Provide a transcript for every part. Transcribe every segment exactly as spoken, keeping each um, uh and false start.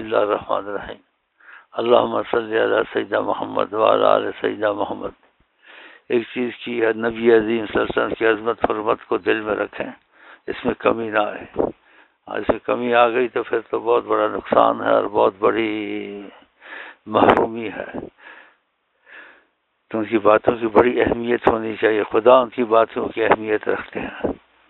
اللہ الرحمن الرحیم اللہم صلی علی سیدنا محمد وعلی آل سیدنا محمد۔ ایک چیز کی ہے، نبی عظیم صلی اللہ علیہ وسلم کی عظمت حرمت کو دل میں رکھیں، اس میں کمی نہ آئے۔ اس میں کمی آ گئی تو پھر تو بہت بڑا نقصان ہے اور بہت بڑی محرومی ہے۔ تو ان کی باتوں کی بڑی اہمیت ہونی چاہیے، خدا ان کی باتوں کی اہمیت رکھتے ہیں۔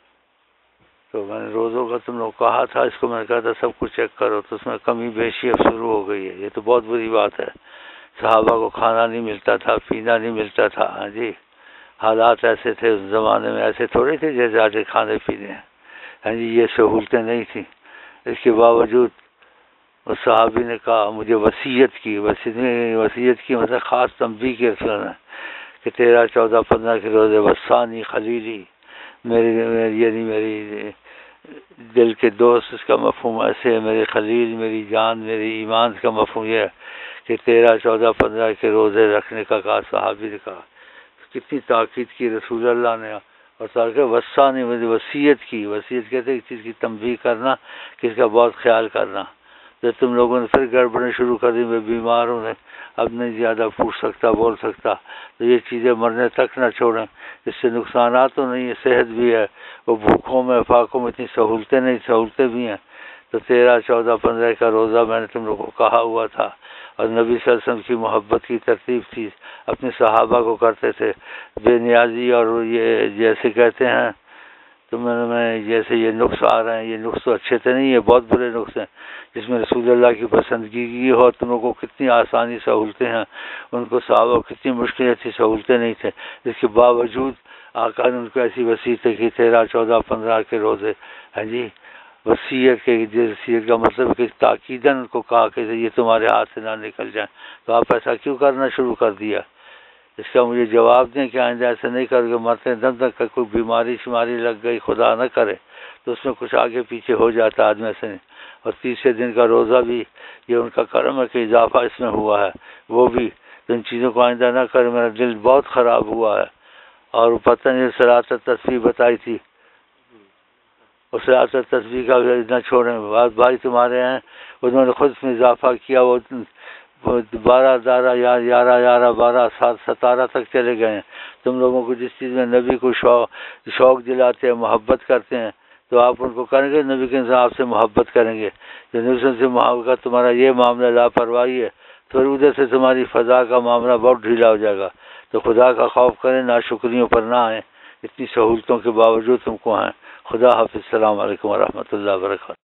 تو میں نے روزوں کا تم لوگ کہا تھا، اس کو میں نے کہا تھا سب کچھ چیک کرو، تو اس میں کمی بیشی اب شروع ہو گئی ہے۔ یہ تو بہت بری بات ہے، صحابہ کو کھانا نہیں ملتا تھا، پینا نہیں ملتا تھا۔ ہاں جی، حالات ایسے تھے اس زمانے میں، ایسے تھوڑے تھے جیسے آج کھانے پینے ہیں۔ ہاں جی، یہ سہولتیں نہیں تھیں۔ اس کے باوجود اس صحابی نے کہا، مجھے وصیت کی، وصیت کی مطلب خاص تنبیہ کی رسول نے کہ تیرہ چودہ پندرہ کے روزے وصانی خلیلی، میری یعنی میری دل کے دوست، اس کا مفہوم ایسے ہے، میرے خلیل، میری جان، میری ایمان کا مفہوم یہ ہے کہ تیرہ چودہ پندرہ کے روزے رکھنے کا کہا صحابی نے کہا۔ کتنی تاکید کی رسول اللہ نے، اور سر کے وصا نے مجھے وصیت کی۔ وصیت کہتے ہیں کسی چیز کی تنبیہ کرنا، کسی کا بہت خیال کرنا۔ جب تم لوگوں نے پھر گڑبڑیں شروع کر دی، میں بیمار ہوں، اب نہیں زیادہ پوچھ سکتا بول سکتا، تو یہ چیزیں مرنے تک نہ چھوڑیں۔ اس سے نقصانات تو نہیں ہے، صحت بھی ہے، وہ بھوکوں میں فاقوں میں اتنی سہولتیں نہیں، سہولتیں بھی ہیں۔ تو تیرہ چودہ پندرہ کا روزہ میں نے تم لوگوں کو کہا ہوا تھا، اور نبی صلی اللہ علیہ وسلم کی محبت کی ترتیب تھی، اپنے صحابہ کو کرتے تھے بے نیازی۔ اور یہ جیسے کہتے ہیں تو میں میں جیسے یہ نقص آ رہے ہیں، یہ نقص تو اچھے سے نہیں ہے، بہت برے نقص ہیں۔ جس میں رسول اللہ کی پسندگی ہو، تم لوگوں کو کتنی آسانی سہولتیں ہیں، ان کو صحابہ کتنی مشکلیں تھی، سہولتیں نہیں تھے، اس کے باوجود آقا نے ان کو ایسی وصیتیں کی، تیرہ چودہ پندرہ کے روزے۔ ہاں جی، وصیت کے وصیت کا مطلب کہ تاکیداً ان کو کہا کہ یہ تمہارے ہاتھ سے نہ نکل جائیں، تو آپ ایسا کیوں کرنا شروع کر دیا؟ اس کا مجھے جواب دیں کہ آئندہ ایسا نہیں کرو کہ مرتے دم تک کوئی بیماری شماری لگ گئی، خدا نہ کرے، تو اس میں کچھ آگے پیچھے ہو جاتا آدمی سے نہیں۔ اور تیسرے دن کا روزہ بھی یہ ان کا کرم ہے کہ اضافہ اس میں ہوا ہے، وہ بھی تو ان چیزوں کو آئندہ نہ کرے۔ میرا دل بہت خراب ہوا ہے۔ اور پتہ نہیں صلاۃ تسبیح بتائی تھی، اور صلاۃ تسبیح کا نہ چھوڑیں، بات بھائی تمہارے ہیں، انہوں نے خود میں اضافہ کیا، وہ بارہ دارہ یا گیارہ گیارہ بارہ سات ستارہ تک چلے گئے ہیں۔ تم لوگوں کو جس چیز میں نبی کو شوق شوق دلاتے ہیں، محبت کرتے ہیں، تو آپ ان کو کریں گے، نبی کے انسان آپ سے محبت کریں گے۔ جو نبی سے محبت تمہارا یہ معاملہ لاپرواہی ہے، تو پھر ادھر سے تمہاری فضا کا معاملہ بہت ڈھیلا ہو جائے گا۔ تو خدا کا خوف کریں، ناشکریوں پر نہ آئیں، اتنی سہولتوں کے باوجود تم کو ہیں۔ خدا حافظ، السلام علیکم ورحمۃ اللہ وبرکاتہ۔